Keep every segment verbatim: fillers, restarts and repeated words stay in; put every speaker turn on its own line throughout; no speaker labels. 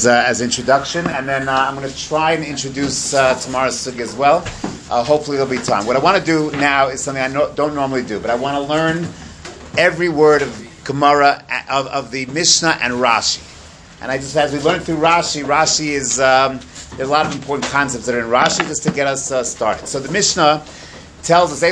as uh, as introduction, and then uh, I'm going to try and introduce uh, tomorrow's sugya as well. Uh, hopefully there'll be time. What I want to do now is something I no, don't normally do, but I want to learn every word of Gemara, of, of the Mishnah and Rashi. And I just, as we learn through Rashi, Rashi is, um, there's a lot of important concepts that are in Rashi just to get us uh, started. So the Mishnah tells us,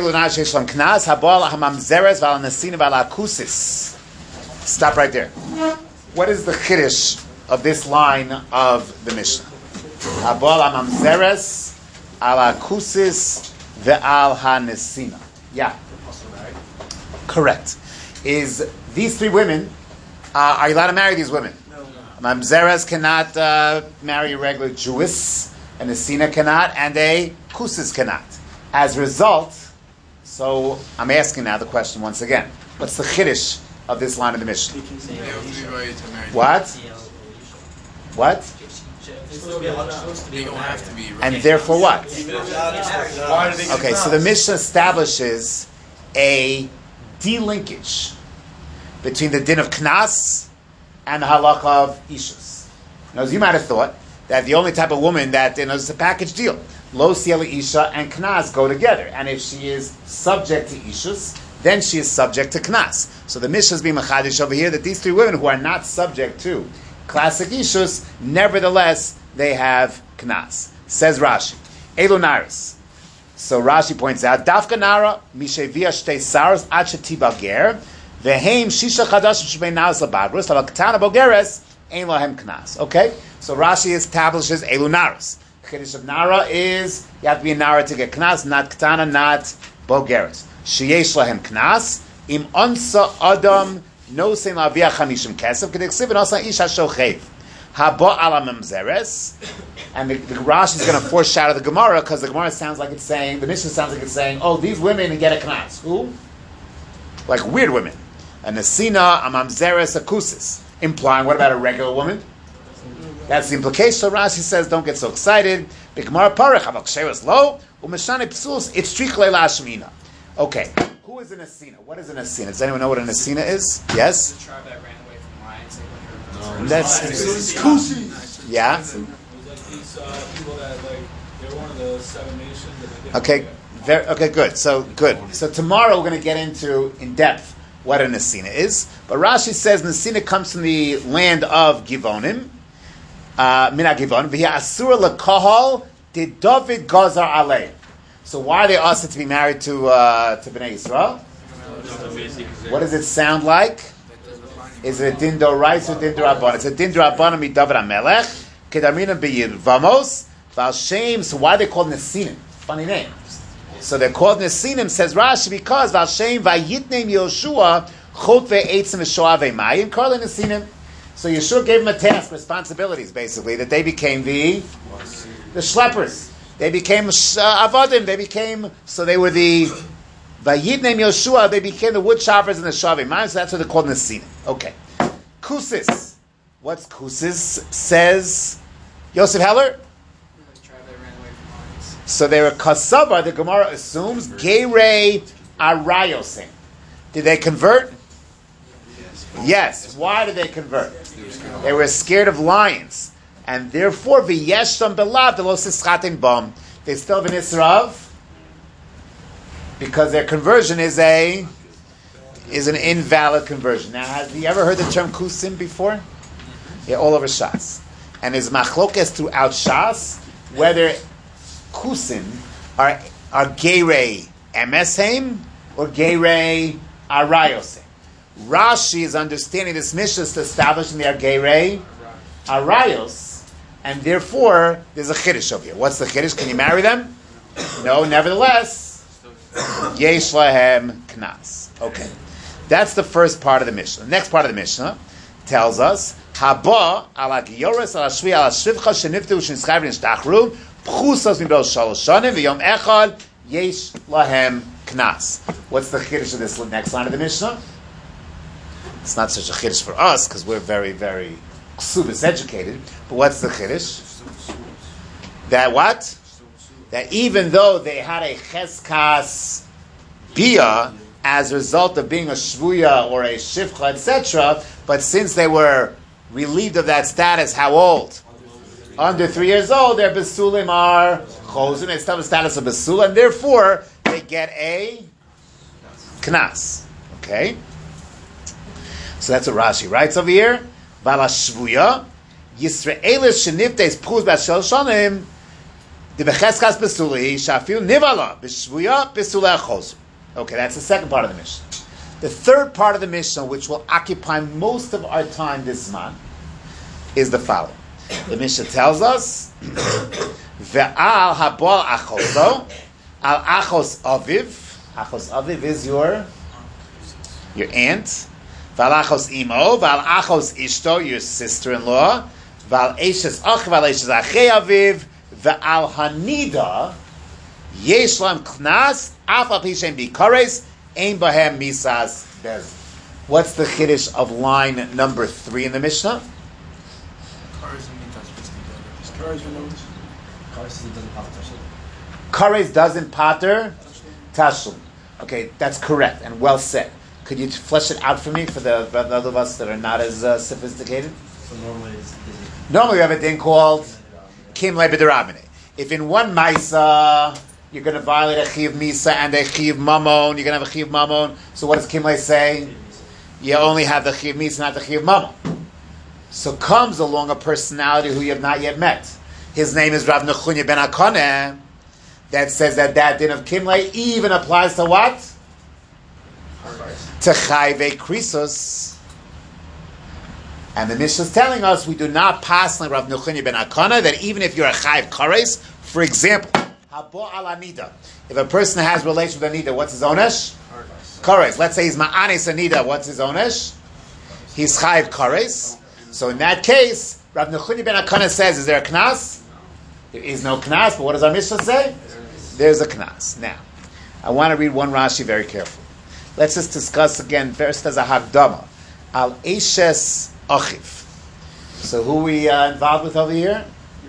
stop right there. What is the chiddush of this line of the Mishnah? Habal hamamzeres ala kusis ve'al hanesina. Yeah. Correct. Is these three women, uh, are you allowed to marry these women? No. Mamzeres cannot uh, marry a regular Jewess, and a Nesina cannot, and a kusis cannot. As a result, so I'm asking now the question once again. What's the chiddush of this line of the Mishnah? What? What? And therefore what? Okay, so the Mishnah establishes a delinkage between the din of knas and the halacha of ishus. Now, as you might have thought, that the only type of woman that, you know, it's a package deal. Lo siela isha and knas go together. And if she is subject to ishus, then she is subject to knas. So the Mishnah is being machadish over here that these three women who are not subject to classic ishus, nevertheless, they have knas. Says Rashi, Elu naris. So Rashi points out, Dafka nara mishevia shtei saros ad shetiba ger veheim shisha chadash shmei naus labagros aval ketana bogeres ein lahem knas. Okay, so Rashi establishes Elu naris. Chiddush of nara is you have to be a nara to get knas, not ketana, not bogeres. Sheyesh lahem knas im onsa adam no sein lavia chamishim kesef kedeksiv and also isha shochev haba ala memzeres. And the, the Rashi is going to foreshadow the Gemara because the Gemara sounds like it's saying, the Mishnah sounds like it's saying, oh, these women get a knas. Who? Like weird women. A nesina, a mamzeres, a kusis. Implying, what about a regular woman? That's the implication. So Rashi says, don't get so excited. The Gemara parech havak sheres lo umeshane psus itzrichle lashmina. Okay. Who is a nesina? What is a nesina? Does anyone know what a nesina is? Yes?
The tribe that ran away from lions.
No, that's kusis. Yeah.
These uh, people that, like, they're one of the seven nations. That
okay, very, okay, good. So, good. So tomorrow we're going to get into, in depth, what a Nesina is. But Rashi says Nesina comes from the land of Givonim, uh, Mina Givonim, v'hi asura l'kohol de David Gazar alei. So why are they asked to be married to uh, to Bnei Yisrael? What does it sound like? Is it a din d'oraisa or din d'rabbanan? It's a din d'rabbanan mi David HaMelech. Kedarminim b'Yirvamos, Valshem. So why are they called Nesinim? Funny name. So they're called Nesinim, says Rashi, because Valshem vayitnem Yoshua chot ve'etzim v'shoah ve'mayim karle Nesinim. So Yeshua gave them a task, responsibilities, basically, that they became the the schleppers. They became uh, avodim. They became so they were the vayitnem Yoshua. They became the wood choppers and the shoah ve'mayim. So that's what they're called Nesinim. Okay, Kusis. What's Kusis? Says Yosef Heller? So they were Kasava, the Gemara assumes, Geirei Arayosim. Did they convert? Yes. Yes. Why did they convert? They were scared of lions. And therefore, V'yeshtam belav de lo sischatin bam. They still have an Israv because their conversion is a is an invalid conversion. Now, have you ever heard the term Kusim before? Yeah, all over Shas. And there's machlokes throughout Shas whether kusim are are geirei emesheim or geirei arayosem. Rashi is understanding this Mishnah to establish they are geirei arayos, and therefore there's a chiddush over here. What's the chiddush? Can you marry them? No. Nevertheless, yesh lahem knas. Okay, that's the first part of the Mishnah. The next part of the Mishnah tells us. Haba ala giyoros ala shvi ala shivcha sheniftu shenischayv nishtachru pchusos mibel shalosh shanim v'yom echad yesh lahem knas. What's the chiddush of this next line of the Mishnah? It's not such a chiddush for us because we're very, very ksubis educated. But what's the chiddush? That what? That even though they had a cheskas bia as a result of being a shvuya or a shivcha, et cetera, but since they were relieved of that status. How old? Under three years old, their besulim are chosim. They still have the status of besul, and therefore they get a knas. Okay? So that's what Rashi writes over here. Bala shvuya, Yisraelis sheniftes puz b'shel shanim, the becheskas besuli shafil nivala b'shvuya besula chosim. Okay, that's the second part of the Mishnah. The third part of the Mishnah, which will occupy most of our time this month, is the following. The Mishnah tells us, Ve'al habol achoso, al achos aviv. Achos aviv is your, your aunt. Ve'al achos imo, ve'al achos ishto, your sister-in-law. Ve'al eshes ach, ve'al eshes achei aviv. Ve'al hanida, yesh lam knas, af al pishem bikares, ein bahem misas bez. What's the chiddush of line number three in the Mishnah? Kares doesn't pater tashum. Okay, that's correct and well said. Could you flesh it out for me for the, for the other of us that are not as uh, sophisticated?
So normally, it's,
normally we have a thing called kim lebedarabine. If in one maisa you're going to violate a chiv misa and a chiv mamon, you're going to have a chiv mamon. So what does Kimle say? You only have the chiv misa, not the chiv mamon. So comes along a personality who you have not yet met. His name is Rav Nechunya ben Akoneh. That says that that din of Kimle even applies to what? To Chayve Krisos. And the Mishnah is telling us we do not pass like Rav Nechunya ben Akoneh that even if you're a Chayv Kares, for example, Habo al Anida. If a person has relation with Anida, what's his onesh? Kares. Let's say he's Ma'anis Anida, what's his onesh? He's Chayv Kares. So in that case, Rav Nechunya ben Akoneh says, is there a knas? There is no knas, but what does our Mishnah say? There's a knas. Now, I want to read one Rashi very carefully. Let's just discuss again, first as a Hagdama, Al Eshes Achiv. So who we uh, involved with over here?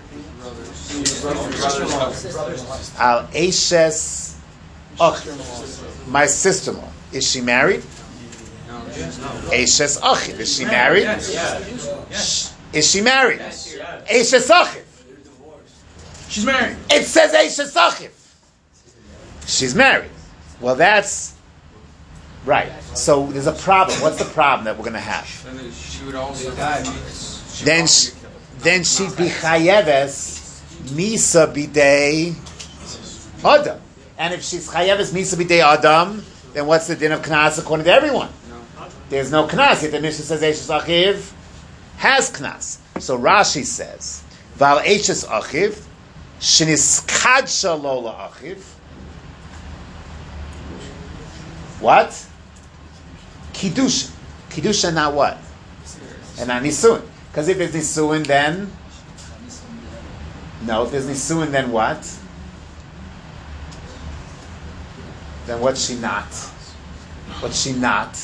Al Eshes Achiv. My sister-in-law. Is she married? Eshes Achiv. Is she married? Is she married? Eshes Achiv.
She's married.
It says Eshes Achiv. She's married. Well, that's right. So there's a problem. What's the problem that we're going to have?
She would also
Then, she, then she'd be chayeves misa bidei adam. And if she's chayeves misa bidei adam, then what's the din of knas according to everyone? There's no knas. Yet the Mishnah says Eshes Achiv has knas. So Rashi says, Val Eshes Achiv sheniskadsha lo la'achiv. What? Kiddushin. Kiddushin, not what? And not nisuin. Because if there's nisuin, then no. If there's nisuin, then what? Then what's she not? What's she not?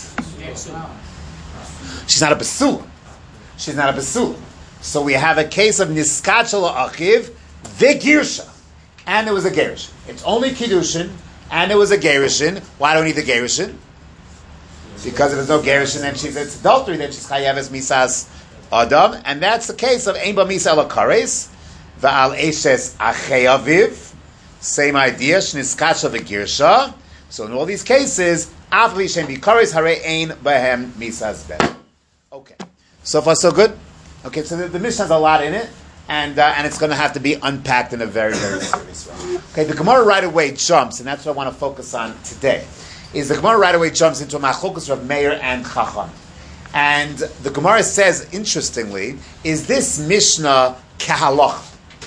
She's not a besul. She's not a besul. So we have a case of niskach la'achiv v'girsha, and there was a gerushin. It's only kiddushin. And there was a gerushin. Why do we need the gerushin? Because if there's no gerushin, then she's it's adultery. Then she's chayaves misas adam, and that's the case of ein ba misa la kares va'al eshes achei aviv. Same idea. Shniskasha v'girsha. So in all these cases, af li shem bikares hare ein bahem misas ben. Okay. So far so good. Okay. So the, the Mishnah has a lot in it. And uh, and it's going to have to be unpacked in a very, very serious way. Okay, the Gemara right away jumps, and that's what I want to focus on today, is the Gemara right away jumps into a machlokus of Meir and Chacham. And the Gemara says, interestingly, is this Mishnah kahalach?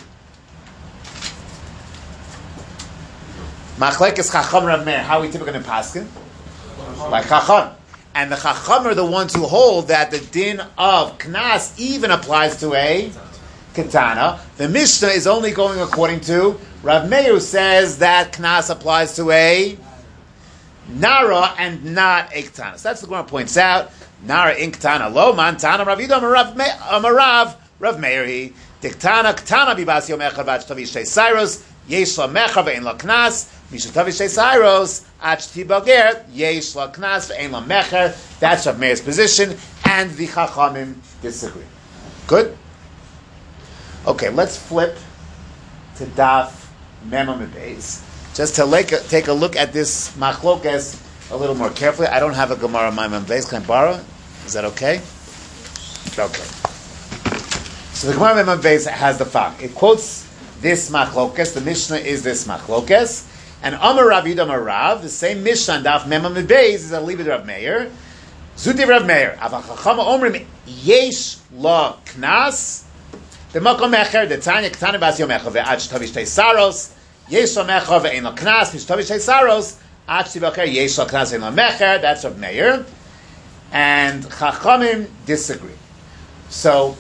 Machlekes Chacham Rav Meir, how are we typically in Paskin? Like Chacham. And the Chacham are the ones who hold that the din of Knas even applies to a Ketana. The Mishnah is only going according to Rav Meir, who says that Knas applies to a Nara and not a Ketana. So that's the Gemara points out. Nara in Ketana lo man Tana Rav Yidam Amarav Rav Meir he Diktana Ketana bibas yom echad v'ach tavi shtei sairos yesh la mecha ve'en la Knas mishu tavi shtei sairos ach tibager yesh la Knas ve'en la mecher. That's Rav Meir's position, and the Chachamim disagree. Good? Okay, let's flip to Daf Mem Amud Beis, just to like, take a look at this machlokes a little more carefully. I don't have a Gemara Mem Amud Beis. Can I borrow it? Is that okay? Okay. So the Gemara Mem Amud Beis has the following. It quotes this machlokes. The Mishnah is this machlokes. And Amar Rav Yud Amar Rav, the same Mishnah on Daf Mem Amud Beis is a Libid Rav Meir. Zuti Rav Meir. Avachachama Omrim Yesh La Knas. The Makom Mecher, the Tanya Ketana Bas Yom Mecher ve'ad shtavish tei saros. Yesh La Mecher ve'ein La Knas. Shtavish tei saros. Ad shtivacher Yesh La Knas ve'ein La Mecher. That's Rav Meir. And Chachamim disagree. So,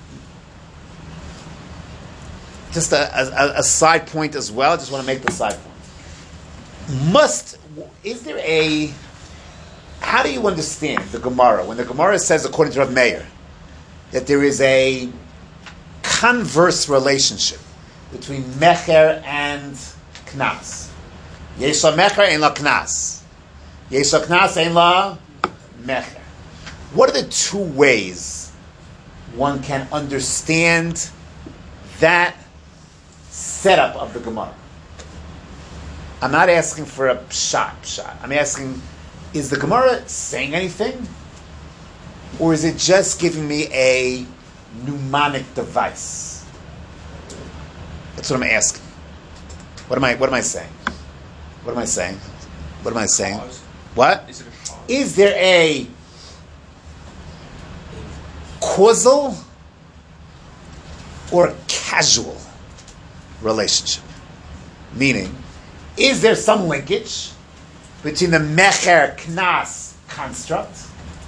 just a, a, a side point as well. I just want to make the side point. Must, is there a, how do you understand the Gemara, when the Gemara says, according to Rav Meir, that there is a converse relationship between Mecher and Knas? Yesh la Mecher, ein la Knas. Yesh la Knas, ein la Mecher. What are the two ways one can understand that setup of the Gemara? I'm not asking for a shot, shot. I'm asking, is the Gemara saying anything? Or is it just giving me a mnemonic device? That's what I'm asking. What am I, what am I saying? What am I saying? What am I saying? What? Is, is there a causal or casual relationship? Meaning, is there some linkage between the Mecher Knas construct?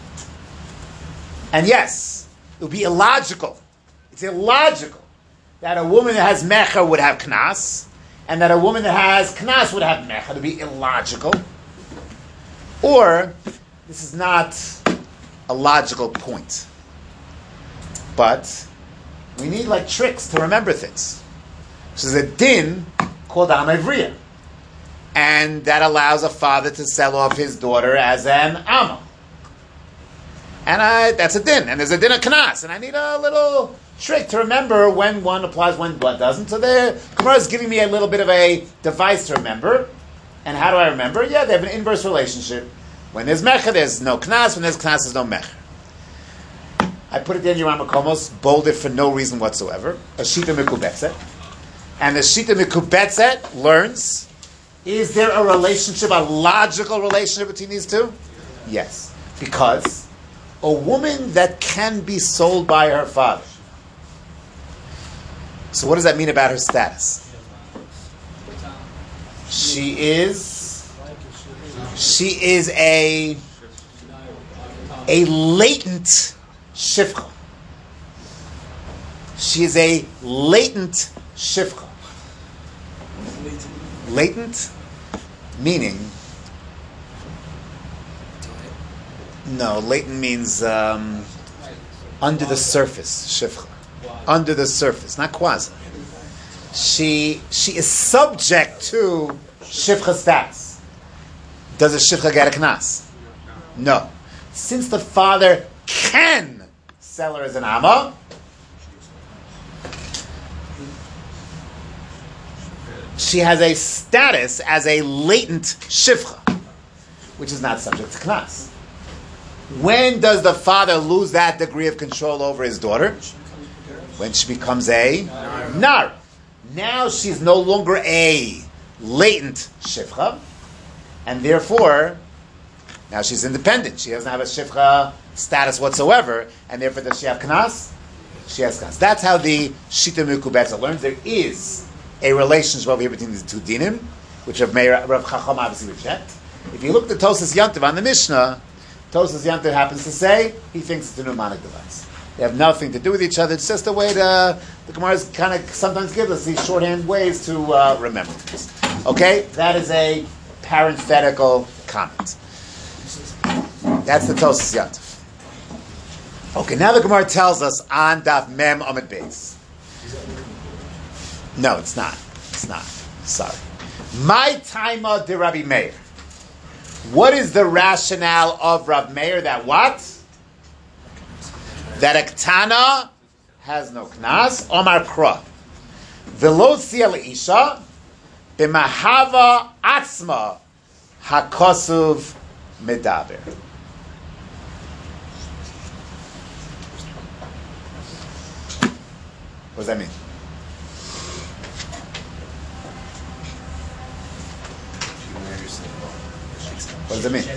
And yes, it would be illogical. It's illogical that a woman that has Mecher would have Knas, and that a woman that has Knas would have Mecher. It would be illogical. Or, this is not a logical point. But, we need like tricks to remember things. So there's a din called Amavriya. And that allows a father to sell off his daughter as an Amma. And I, that's a din. And there's a din of Knas. And I need a little trick to remember when one applies, when one doesn't. So the Gemara is giving me a little bit of a device to remember. And how do I remember? Yeah, they have an inverse relationship. When there's Mecher, there's no Knas. When there's Knas, there's no Mecher. I put it in your Ramakomos, bolded for no reason whatsoever. A Shita Mikubetzet. And the Shita Mikubetzet learns, is there a relationship, a logical relationship between these two? Yes. Because a woman that can be sold by her father. So what does that mean about her status? She is, she is a, a latent shifcha. She is a latent shifcha. Latent, meaning, no, latent means um, under the surface, shifcha. Under the surface, not quasi. She she is subject to shifcha status. Does a shifcha get a knas? No. Since the father can sell her as an amma, she has a status as a latent shifcha, which is not subject to knas. When does the father lose that degree of control over his daughter? When she becomes a nar. Now she's no longer a latent shifcha, and therefore, now she's independent. She doesn't have a shifcha status whatsoever, and therefore does she have knas? She has knas. That's how the Shita Mikubetzet learns. There is a relationship over here between the two dinim, which Rav Meir, Rav Chacham obviously reject. If you look at Tosas Yantiv on the Mishnah, Tosas Yantiv happens to say he thinks it's a mnemonic device. They have nothing to do with each other. It's just a way to, the Gemara kind of sometimes gives us these shorthand ways to uh, remember things. Okay? That is a parenthetical comment. That's the Tosas Yantiv. Okay, now the Gemara tells us on Daf Mem Amud Beis. No, it's not. It's not. Sorry. My taima de Rabbi Meir. What is the rationale of Rav Meir that what? That a ktana has no knas. Omar Kra. Velo sia leisha b'mahava atzma hakosuv medaber. What does that mean? What does it mean?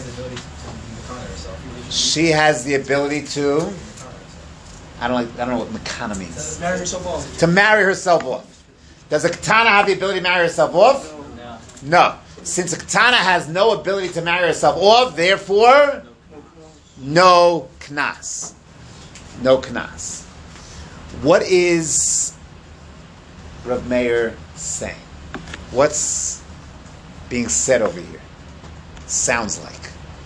She has the ability to. I don't like. I don't know what makana means.
Marry herself off.
To marry herself off. Does a katana have the ability to marry herself off?
No.
No. Since a katana has no ability to marry herself off, therefore, no knas. No knas. What is Rav Meir saying? What's being said over here? Sounds like.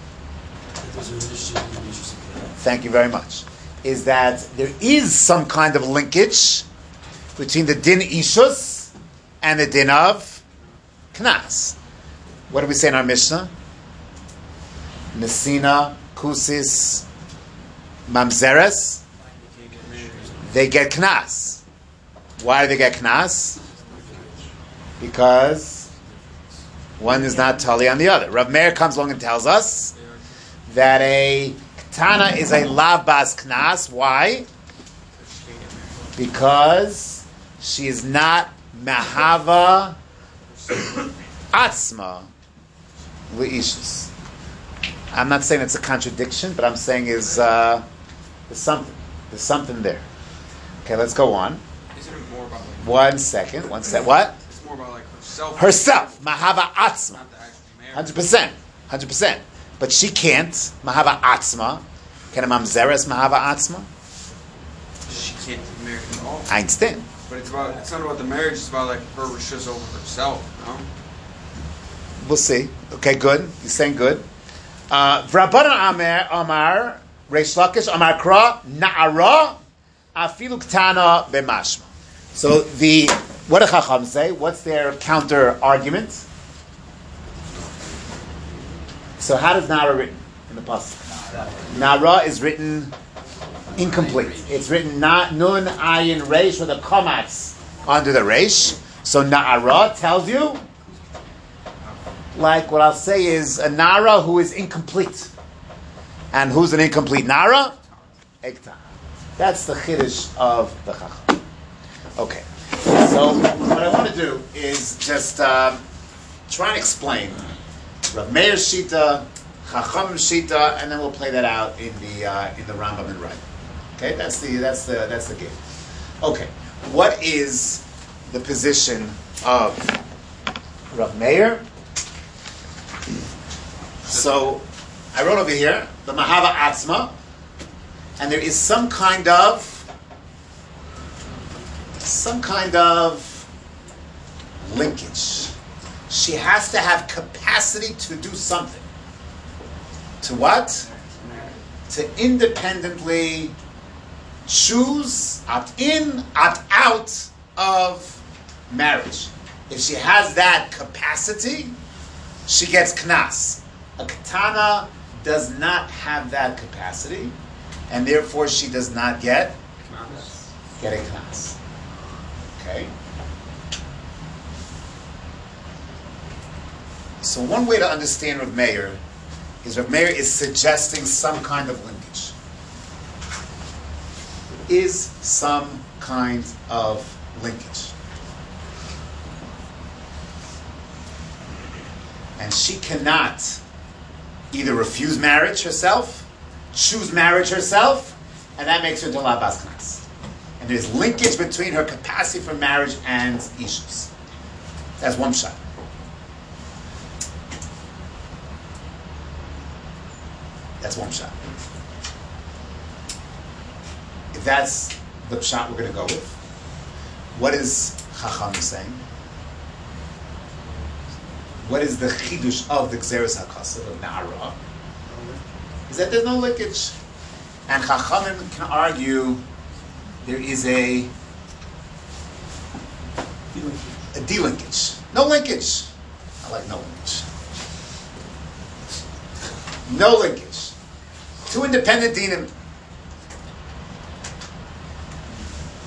Thank you very much. Is that there is some kind of linkage between the din ishus and the din of knas. What do we say in our Mishnah? Nesina, kusis, mamzeres. They get knas. Why do they get knas? Because one is not tali on the other. Rav Meir comes along and tells us that a katana is a lav bas knas. Why? Because she is not mahava atzma leishus. I'm not saying it's a contradiction, but I'm saying is uh, there's something. There's something there. Okay, let's go on.
Is it more about like
One second. One second. What?
it's more about like herself?
Herself, mahava atzma,
Not the actual marriage.
hundred percent, hundred percent. But she can't mahava atzma. Can a mamzeres mahava atzma?
She can't be married at all.
I understand.
But it's about it's not about the marriage. It's about like her rishus over herself. No.
We'll see. Okay, good. You're saying good. V'Rabbanan Amar Amar Reish Lakish Amar Kra Na'ara Afilu Ktana B'Mashma. So the what do Chacham say? What's their counter argument? So how does Na'ara written in the pasuk? Na'ara is written incomplete. It's written na, Nun Ayin Reish with a komatz under the Reish. So Na'ara tells you, like what I'll say is a Nara who is incomplete. And who's an incomplete Nara? Ekta. That's the Chiddush of the Chacham. Okay. So what I want to do is just um, try and explain Rav Meir's Shita, Chacham's Shita, and then we'll play that out in the uh, in the Rambam and Rai. Okay, that's the that's the that's the game. Okay, what is the position of Rav Meir? So I wrote over here the Mahava Atzma, and there is some kind of some kind of linkage. She has to have capacity to do something. To what? To independently choose, opt in, opt out of marriage. If she has that capacity, she gets knas. A katana does not have that capacity, and therefore she does not get get a knas. Okay. So one way to understand Rav Meir is Rav Meir is suggesting some kind of linkage. Is some kind of linkage. And she cannot either refuse marriage herself, choose marriage herself, and that makes her into la bas knas. And there's linkage between her capacity for marriage and ishus. That's one shot. That's one shot. If that's the shot we're going to go with, what is Chacham saying? What is the chidush of the Gzeres HaKasav of Na'ara? Is that there's no linkage. And Chachamim can argue there is a a delinkage. No linkage. I like no linkage. No linkage. Two independent dinim.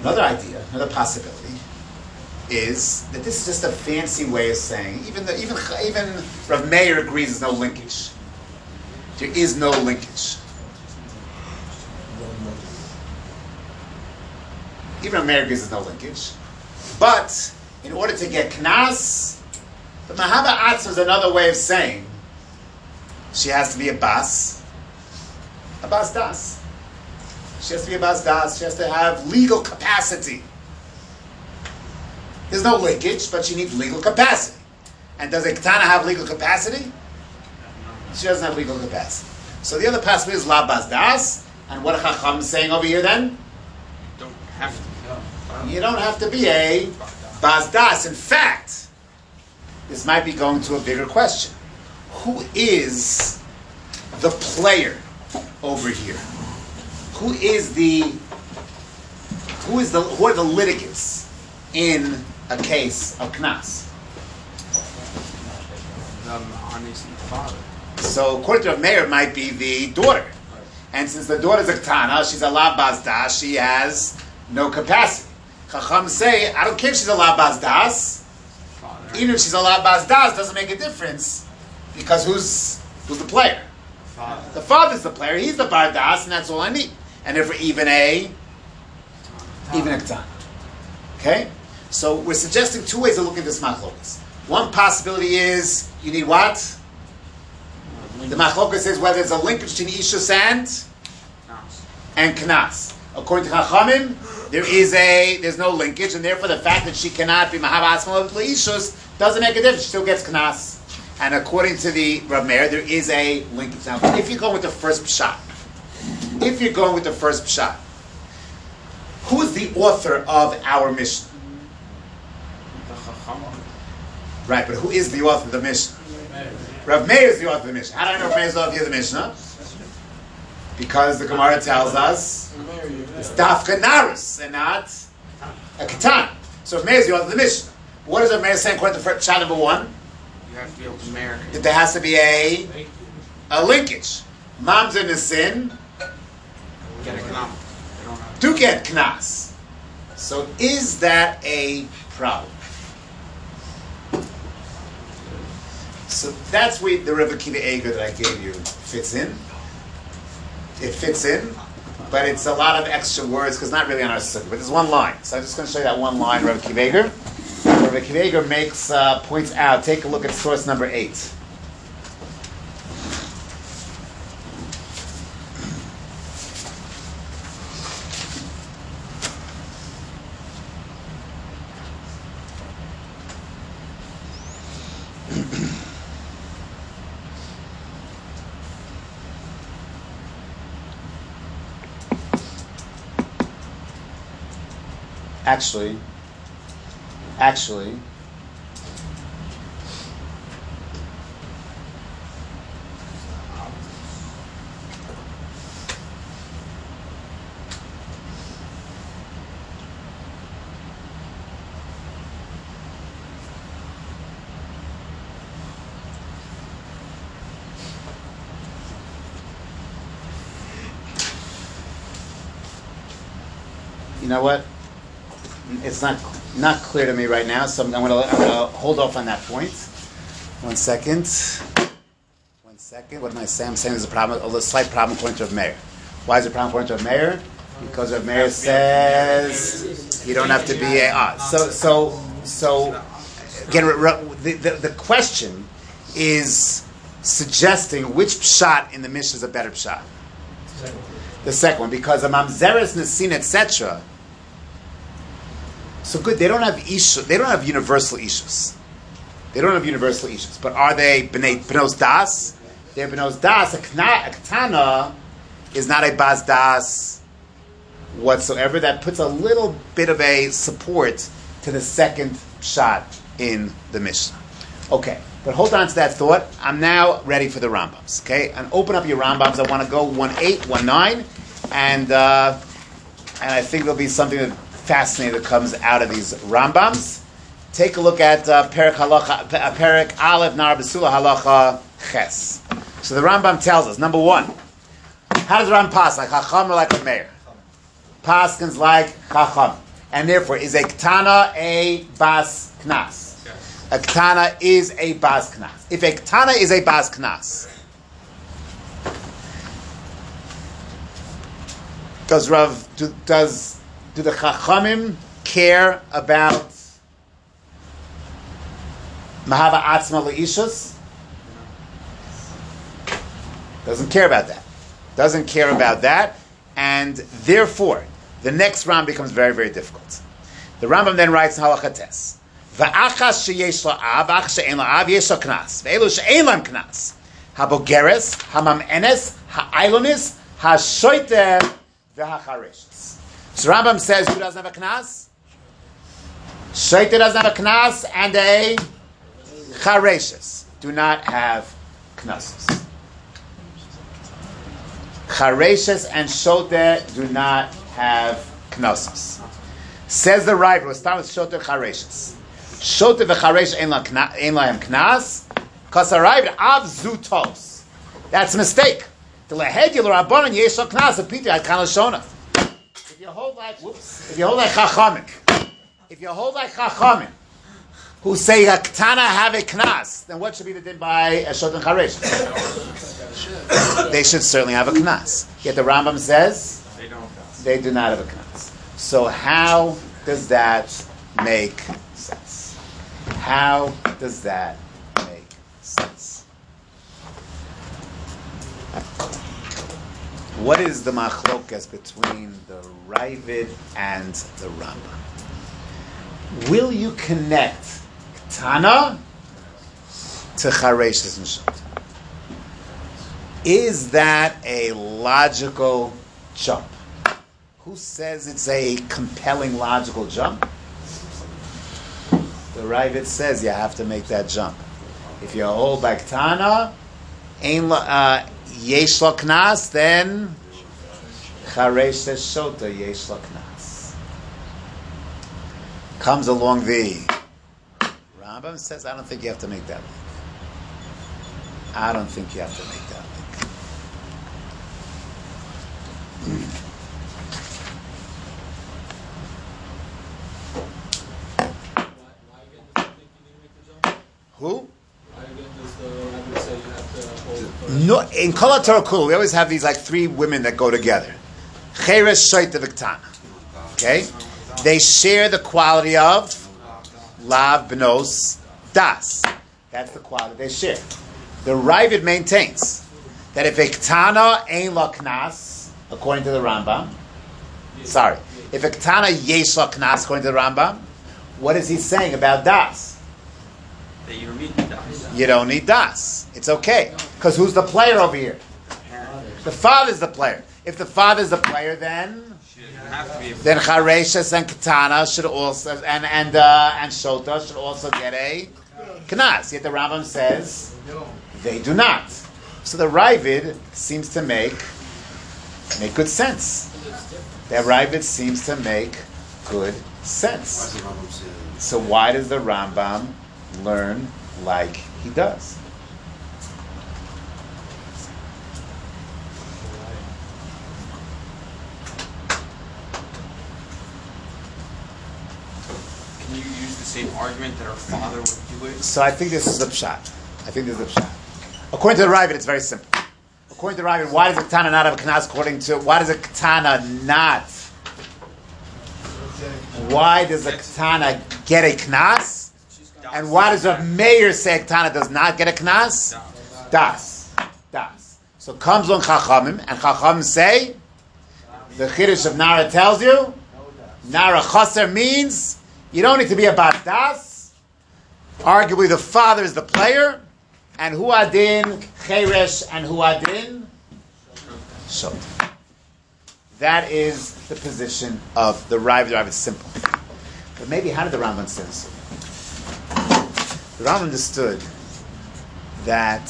Another idea, another possibility, is that this is just a fancy way of saying, even the, even even Rav Meir agrees there's no linkage. There is no linkage. Even Rav Meir agrees there's no linkage. But in order to get knas, the Mahava Atzma is another way of saying she has to be a bas, a bas das. She has to be a bas das. She has to have legal capacity. There's no linkage, but she needs legal capacity. And does a ketana have legal capacity? She doesn't have legal capacity. So the other possibility is la bas das. And what are Chacham saying over here then?
Don't have to.
You don't have to be a bas das. In fact, this might be going to a bigger question. Who is the player over here? Who is the who is the who are the litigants in a case of knas?
The honest father.
So according to Rav Meir, it might be the daughter. And since the daughter's a ketana, she's a la bas das, she has no capacity. Chacham say, I don't care if she's a la bas das. Father. Even if she's a la bas das, doesn't make a difference. Because who's who's the player?
Father.
The father's the player, he's the bar das, and that's all I need. And therefore even a even a ketana. Okay? So we're suggesting two ways of looking at this machlokas. One possibility is you need what? The machlokas says whether there's a linkage between ishus and and knas. According to Chachamim, there is a there's no linkage, and therefore the fact that she cannot be mahav asma ishus doesn't make a difference. She still gets knas. And according to the Rav Meir, there is a linkage. Now, if you're going with the first pshat, if you're going with the first pshat, who is the author of our Mishnah? Right, but who is the author of the Mishnah? Rav Meir is the author of the Mishnah. How do I know Rav Meir is the author of the Mishnah? Because the Gemara tells us it's dafka narus and not a katan. So Rav Meir is the author of the Mishnah. What is Rav Meir saying according to pshat number one?
You have to be able to marry.
That there has to be a a linkage. Moms in the sin
Get a knas.
do get knas. So is that a problem? So that's where the Rebbe Akiva Eiger that I gave you fits in. It fits in, but it's a lot of extra words because not really on our sukkah. But there's one line, so I'm just going to show you that one line, Rebbe Akiva Eiger. Rebbe Akiva Eiger makes uh, points out. Take a look at source number eight. Actually, actually, you know what? It's not not clear to me right now, so I'm, I'm going to hold off on that point. One second. One second. What am I saying? I'm saying there's a problem, a slight problem according to Rav Meir. Why is it a problem according to Rav Meir? Because Rav Meir says you don't have to be a. Ah, so so so. Again, the, the the question is suggesting which pshat in the Mishnah is a better pshat. The second one, because a mamzeres nesin et cetera. So good, they don't have isha, they don't have universal ishus. They don't have universal ishus. But are they bnei bnos das? They're bnos das. A ketana is not a bas das whatsoever. That puts a little bit of a support to the second shot in the Mishnah. Okay, but hold on to that thought. I'm now ready for the Rambams. Okay, and open up your Rambams. I want to go one eight, one nine, and uh, and I think there'll be something that fascinating that comes out of these Rambams. Take a look at uh, Perek Halacha, uh, Perek Aleph Nar Besula Halacha Ches. So the Rambam tells us, number one, how does the Rambam pass? Like Chacham or like a Meir? Paskins like Chacham. And therefore, is a ktana a bas knas?
Yes.
A ktana is a bas knas. If a ktana is a bas knas, does Rav do, does do the Chachamim care about mahava atzma leishus? Doesn't care about that. Doesn't care about that, and therefore the next Ram becomes very, very difficult. The Rambam then writes in Halachates, "Va'achas sheyesh la'av, ach she'en la'av yesh lo knas, ve'elu she'en lam knas, habogeres, hamam'enes, ha'ailonis, ha'shoiter, ve'hachareshes." So Rambam says, who doesn't have a knas? Shoiter doesn't have a knas, and a chareshes do not have knases. Chareshes and shoter do not have knossos. Says the Raiva, we'll start with shoter chareshes. Shoter v'charesh ein lahem knas, because the Raiva, av zutos. That's a mistake. The lehed yil rabbanon yesh lo knas, of Peter, ad kan l'shona. If you hold like, whoops, if you hold like chachamim, if you hold like chachamim, who say a ktana have a knas, then what should be the din by a shoter charesh? They should certainly have a knas. Yet the Rambam says
They don't.
they do not have a knas. So how does that make sense? How does that make sense? What is the machlokas between the Ravid and the Rambam? Will you connect Tana to Chareshes and Shot? Is that a logical jump? Who says it's a compelling logical jump? The Ravid says you have to make that jump. If you're old by Ktana, yesh lo knas, then Charesh Shota yesh lo knas. Comes along the Rambam says, I don't think you have to make that link. I don't think you have to make that link. Who? No, in Kol HaTorah Kula, we always have these like three women that go together. Cheres, Shoita, V'Ktana. Okay? They share the quality of Lav, Benos, Das. That's the quality they share. The Ravid maintains that if a Ktana ain't lo knas, according to the Rambam, sorry, if a Ktana yesh lo knas, according to the Rambam, what is he saying about Das?
That you don't need das.
You don't need Das. It's okay. Because who's the player over here? The father's the player. If the father's the player, then
Have to be
then Chareshes and Katana should also and and uh, and Shota should also get a Knas. Yet the Rambam says they do not. So the Ravid seems to make make good sense. The Ravid seems to make good sense. So why does the Rambam learn like he does?
Can you use the same argument that our father would do it?
So I think this is the pshat. I think this is the pshat. According to the Ravid, it's very simple. According to the Ravid, why does a katana not have a knas? According to why does a katana not? Why does a katana get a knas? And why does a mayor say a katana does not get a knas? Das. Das. So comes on Chachamim, and Chachamim say, the Chiddush of Nara tells you, Nara Chaser means you don't need to be about das. Arguably, the father is the player, and hu adin cheresh and hu adin shot. That is the position of the Rav. The Rav is simple, but maybe how did the Rambam say this? The Rambam understood that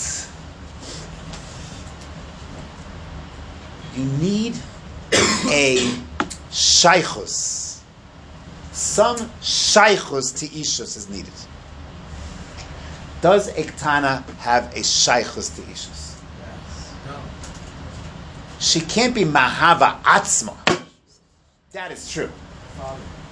you need a shaychus. Some shaychus to ishus is needed. Does a ktana have a shaychus to ishus? No. She can't be mahava atzma. That is true.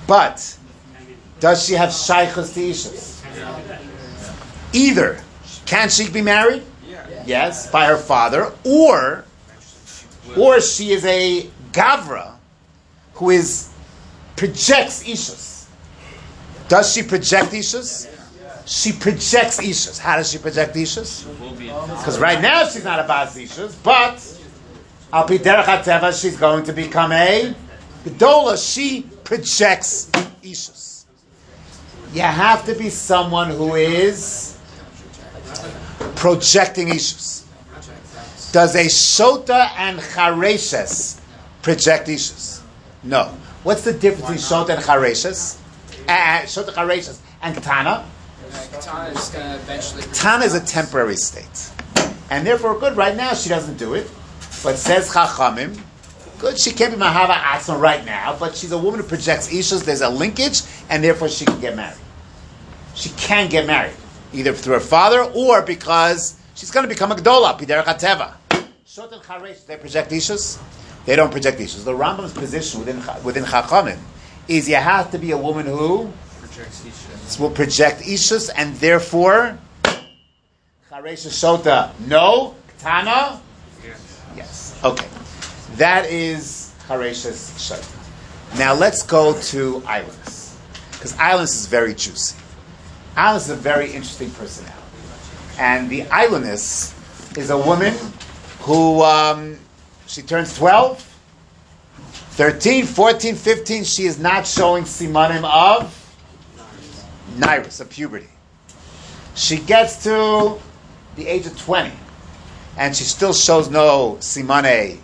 But does she have shaykhus to ishus? Either can she be married? Yes, by her father, or or she is a gavra who is projects ishus. Does she project ishus? She projects ishus. How does she project ishus? Because right now she's not a bas ishus, but al pi derech hateva she's going to become a gedola. She projects ishus. You have to be someone who is projecting ishus. Does a shota and chareshes project ishus? No. What's the difference between shota and chareshes? Uh, shota chareshes and ketana?
Katana is going to eventually.
Ketana is a temporary state, and therefore, good. Right now, she doesn't do it, but says Chachamim, good. She can't be mahava atzma right now, but she's a woman who projects ishus. There's a linkage, and therefore, she can get married. She can get married either through her father or because she's going to become a gedola. Piderech hateva. Shot and charesh, they project ishus. They don't project ishus. The Rambam's position within within Chachamim is you have to be a woman who will project ishus, and therefore charesh shota no ketana yes. yes okay that is charesh shota. Now let's go to Islandus, because Islandus is very juicy. Islandus is a very interesting personality, and the Islandus is a woman who um, she turns twelve, thirteen, fourteen, fifteen. She is not showing simanim of Nairis, of puberty. She gets to the age of twenty, and she still shows no simane,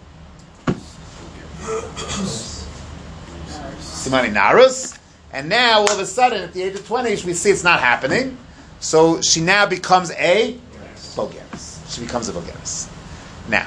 simane narus. And now, all of a sudden, at the age of twenty, we see it's not happening. So she now becomes a bogeris. She becomes a bogeris. Now,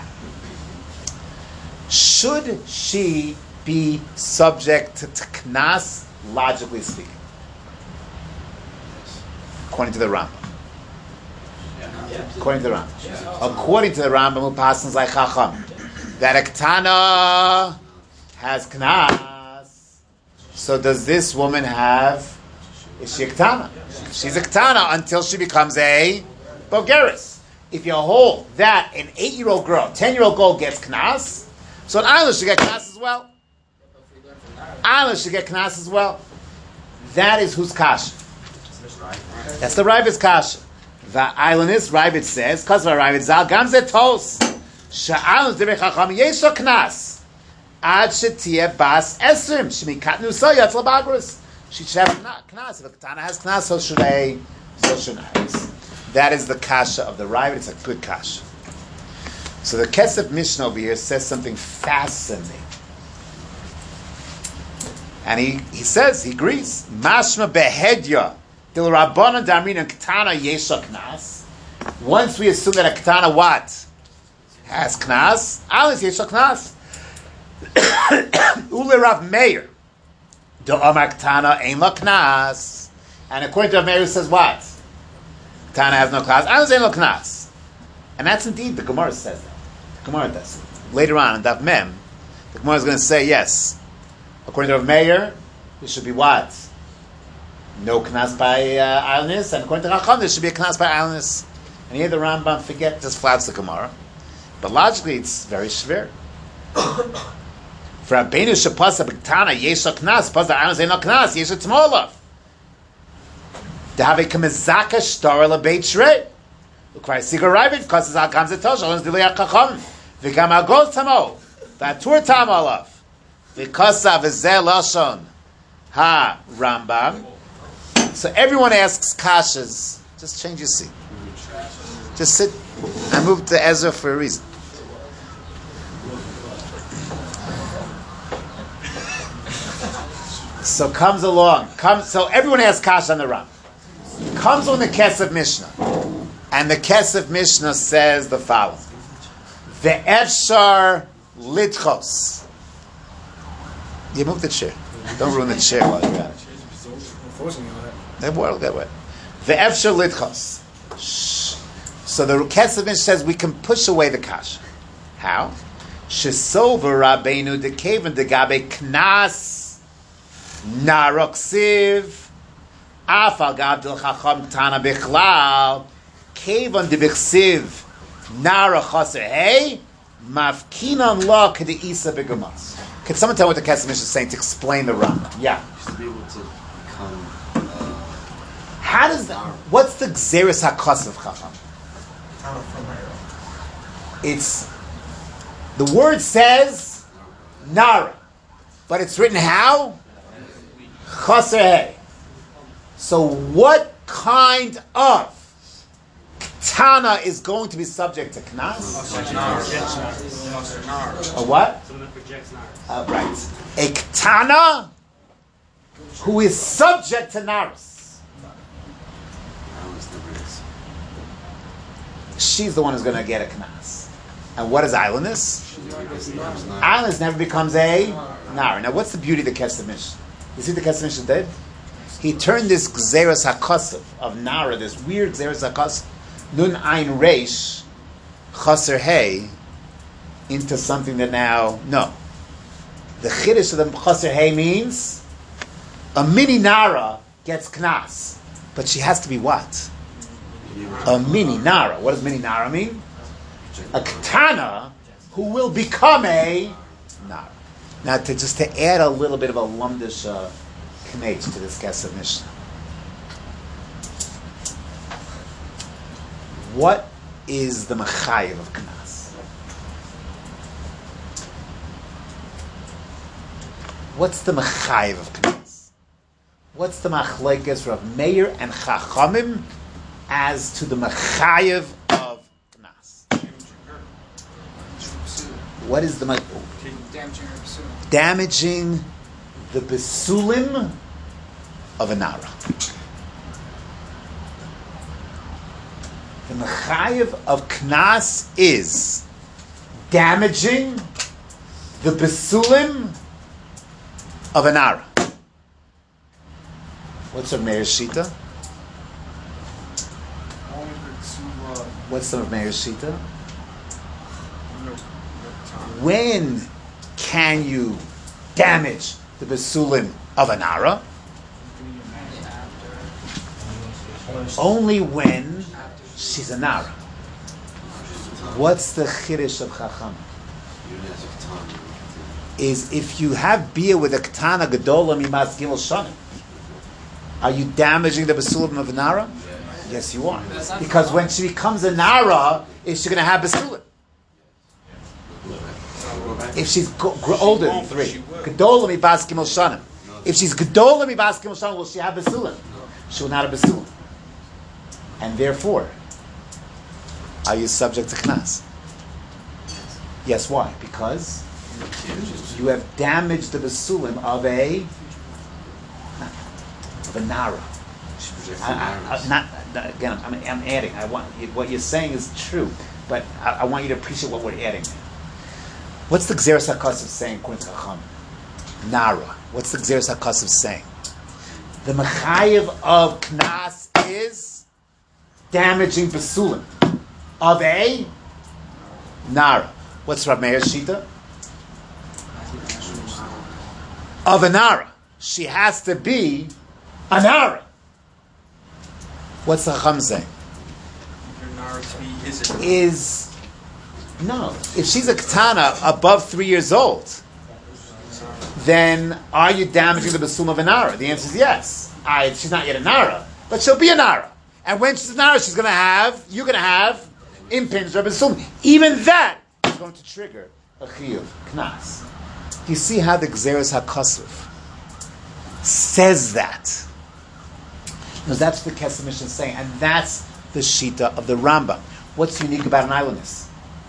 should she be subject to knas, logically speaking? According to the Rambam. According to the Rambam. According to the Rambam, who passes like Chacham, that a ketana has knas. So does this woman have? Is she a ketana? She's a ketana until she becomes a bogeris. If you hold that an eight-year-old girl, ten-year-old girl gets knas, so an island should get knas as well. Island should get knas as well. That is whose kasha. That's the Ravid's kasha. The Islandist Ravid says, because of Ravid Zal, Gamze Tos, Sha'alus Debei Chacham Yesho Knas, Ad Shetia Bas Esrim, Shemi Katnu Soya Tzlabagris. She should have knas. If a katana has knas, so should a, so should I. That is the kasha of the Ravid. It's a good kasha. So the Kesef Mishnah over here says something fascinating. And he, he says, he agrees. Mashma behedya dil rabbana damrin and katana yesha knas. Once we assume that a katana what? Has knas, alis yesha knas. Ule Rav Meir. Do amar katana ein la knas. And according to Rav Meir, says what? Katana has no knas. Alis ein la knas. And that's indeed, the Gemara says that. The Gemara does it. Later on in Daf Mem, the Gemara is going to say, yes, according to Rav Meir, there should be what? No knas by uh, Islandus, and according to Chacham, there should be a knas by Islandus. And here the Rambam, forget, just flouts the Gemara. But logically, it's very severe. For Rabbeinu shepasa b'ktana yesha knas, pas the Islandus ain't no knas, yesha t'molav. To have a kamezaka shtar lebeit shrei. Ukvar sigar ravid, because it's al kamzeh tosh, alon's dilei Chacham. V'gam agol tamo, v'atur tam olav. V'kosa v'zeh lashon ha Rambam. So everyone asks kashas. Just change your seat. Just sit. I moved to Ezra for a reason. So comes along. Comes. So everyone asks kasha on the Rambam. Comes on the Kesef Mishnah, and the Kesef Mishnah says the following: Ve'efshar litchos. You move the chair. Don't ruin the chair while you're at it. That world that way. The efshar litchos. So the Kesef Mishnah says we can push away the kasha. How? Shesover Rabbeinu dekeven degabe knas Nara ksiv. Afal gabdil chacham tana bichlal. Kevan de bichsiv. Nara chaser hey. Mafkinan la k'de isa begamas. Can someone tell me what the Kesef Mishnah is saying to explain the Rambam? Yeah.
To be able to become. Uh,
How does that? What's the Gzeres HaKos of Chacham? It's the word says Nara, but it's written how? Chaser Hey. So what kind of Tana is going to be subject to Knas? A what? Uh, right. A Ketana who is subject to Naris. She's the one who's going to get a Knas. And what is islandness? Islandness never becomes a Nara. Now what's the beauty of the Kesef Mishnah? You see what the Kesef Mishnah did? He turned this Gzeres HaKosav of Nara, this weird Gzeres HaKosav, Nun Ein Reish, Chaser Hey, into something that now, no. The Chiddush of the Chaser Hey means a mini Nara gets Knas, but she has to be what? A mini Nara. What does mini Nara mean? A Ketana who will become a Nara. Now, to just to add a little bit of a lumdish uh, k'meitz to this Kesef Mishnah. What is the Mechayev of Knas? What's the Mechayev of Knas? What's the Machlekes of Meir and Chachamim as to the Mechayev of Knas? What is the Mechayev? Damaging the Besulim of a Nara. The Mechayev of Knas is damaging the Besulim of a Nara. What's Rav Meir's Shita? What's the Rav Meir's Shita? When can you damage the Besulim of a Nara? Only when she's a Nara. What's the Chiddush of Chacham? Is if you have beer with a Ketana Gedola Mimas Gimel Shanim, are you damaging the Besulim of a Nara? Yes, you are. Because when she becomes a Nara, is she going to have Besulim? If she's go, grow, older than three, Gedola Mibas Gimel Shanim. If she's Gedola Mibas Gimel Shanim, will she have Besulim? She will not have Besulim. And therefore, are you subject to Knas? Yes, why? Because you have damaged the Besulim of a of a Nara. I, I, I, not, again, I'm, I'm adding. I want what you're saying is true, but I, I want you to appreciate what we're adding. What's the Gzeres HaKosav saying, according to Chacham? Nara. What's the Gzeres HaKosav saying? The Mechayev of Knas is damaging Besulim of a Nara. What's Rav Meir's Shita? Of a Nara. She has to be a Nara. What's the Chacham saying? Is no. If she's a Ketana above three years old, then are you damaging the Besulim of a Nara? The answer is yes. I, she's not yet a Nara, but she'll be a Nara. And when she's a Nara, she's going to have, you're going to have impinged Rabbi Besulim. Even that is going to trigger a Chiyuv, Knas. Do you see how the Gzeres HaKosav says that? Because that's what the Kesef Mishnah is saying, and that's the Shita of the Rambam. What's unique about an islandess?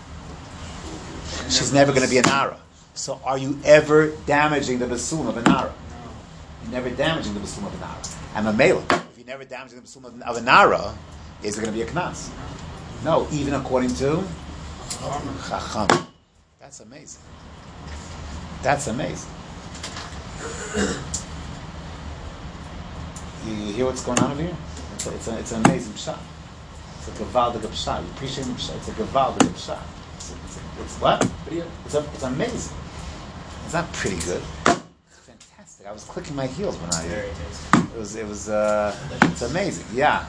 She's never going to be a Nara. So are you ever damaging the Besulim of a Nara? You're never damaging the Besulim of a Nara. And a Mela, if you're never damaging the Besulim of a Nara, is there going to be a Knas? No, even according to Chacham. That's amazing. That's amazing. You, you hear what's going on over here? It's, a, it's, a, it's an amazing shot. It's a gavaldig shot. You appreciate the shot? It's a gavaldig shot. It's, a, it's, a, it's what? It's, a, it's amazing. It's not pretty good. It's fantastic. fantastic. I was clicking my heels when I. It was. It was. Uh, it's amazing. Yeah.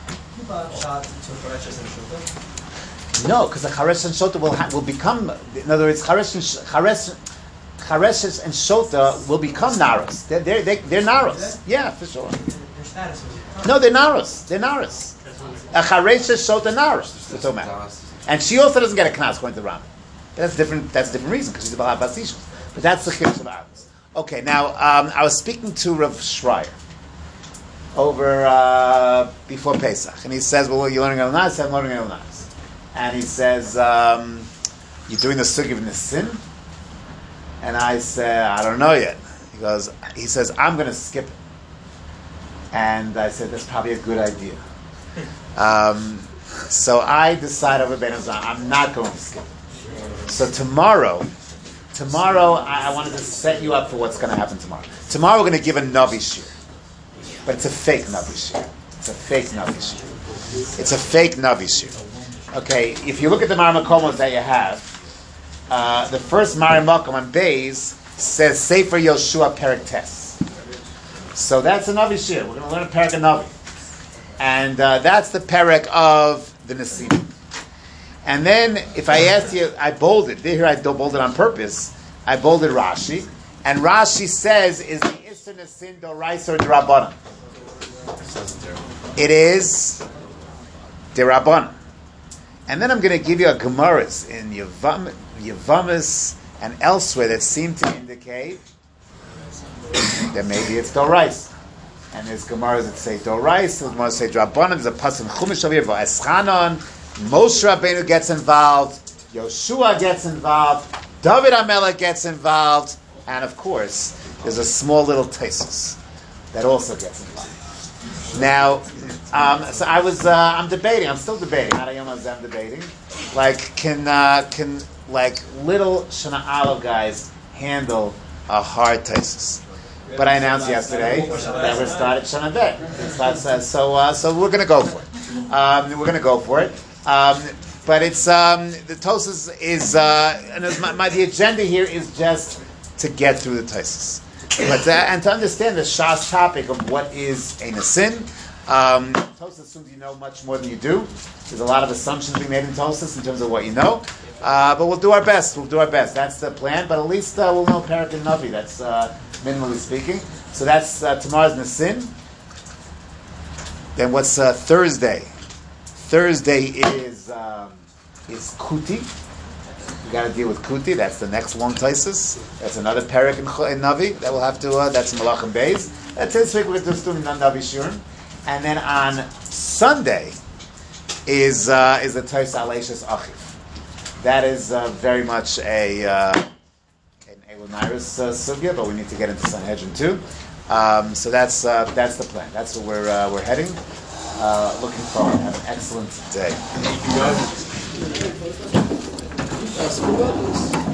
No, because the charesh and shota will ha- will become. In other words, charesh and charesh, charesh and shota will become naros. They're they're they, they're naros. Yeah, for sure. No, they're naros. They're naros. A charesh and shota naros. That's what matters. And she also doesn't get a knas according to the Rambam. That's different. That's a different reason because she's a balad basishus. But that's the chiddush of ours. Okay, now um, I was speaking to Rav Schreier over uh, before Pesach, and he says, "Well, you're learning Elnas, I'm learning Elnas," and he says, um, "You're doing the sugi of Nisin," and I say, "I don't know yet." He goes, he says, "I'm going to skip it," and I said, "That's probably a good idea." Um, so I decided over Ben Azam, I'm not going to skip it. So tomorrow. Tomorrow, I, I wanted to set you up for what's going to happen tomorrow. Tomorrow, we're going to give a Navi shir, but it's a fake Navi shir. It's a fake Navi shir. It's a fake Navi shir. Okay, if you look at the Maramakomos that you have, uh, the first Maramakom on Beis says Sefer Yoshua Perek Tes. So that's a Navi shir. We're going to learn a Perek of Navi, and uh, that's the Perek of the Nesim. And then, if I asked you, I bolded. Here I don't bold it on purpose. I bolded Rashi, and Rashi says, "Is the Isser Nesin Doraisa or D'Rabbanan?" It is D'Rabbanan. And then I'm going to give you a Gemaras in Yevam, Yevamis and elsewhere that seem to indicate that maybe it's Doraisa. And there's Gemaras that say Doraisa, there's Gemaras that say D'Rabbanan. There's a pasuk in Chumash over here, V'eschanon. Moshe Rabbeinu gets involved, Yoshua gets involved, David HaMelech gets involved, and of course, there's a small little Tesis that also gets involved. Now, um, so I was, uh, I'm debating, I'm still debating, not a Yom Hazeh, I'm debating, like, can, uh, can, like, little Shana Aleph guys handle a hard Tesis? But I announced yesterday that we're starting Shana Bet. Uh, so, uh, so we're going to go for it. Um, we're going to go for it. Um, but it's um, the Tosas is uh, and my, my, the agenda here is just to get through the Tosas, but uh, and to understand the Shas topic of what is a Nesin. Um, Tosas assumes you know much more than you do. There's a lot of assumptions being made in Tosas in terms of what you know, uh, but we'll do our best. We'll do our best. That's the plan. But at least uh, we'll know Perek and Navi. That's uh, minimally speaking. So that's uh, tomorrow's Nesin. Then what's uh, Thursday? Thursday is um, is Kuti. You got to deal with Kuti. That's the next long Taisus. That's another Perek in, in Navi that we'll have to. Uh, that's Malachim Beis. That's this week we're just doing Navi Shurim, and then on Sunday is uh, is the Tais Aleishas Achiv. That is uh, very much a uh, an Eloniris uh, sugya, but we need to get into Sanhedrin too. Um, so that's uh, that's the plan. That's where we're uh, we're heading. Uh, looking forward. Have an excellent day.
Thank you, guys.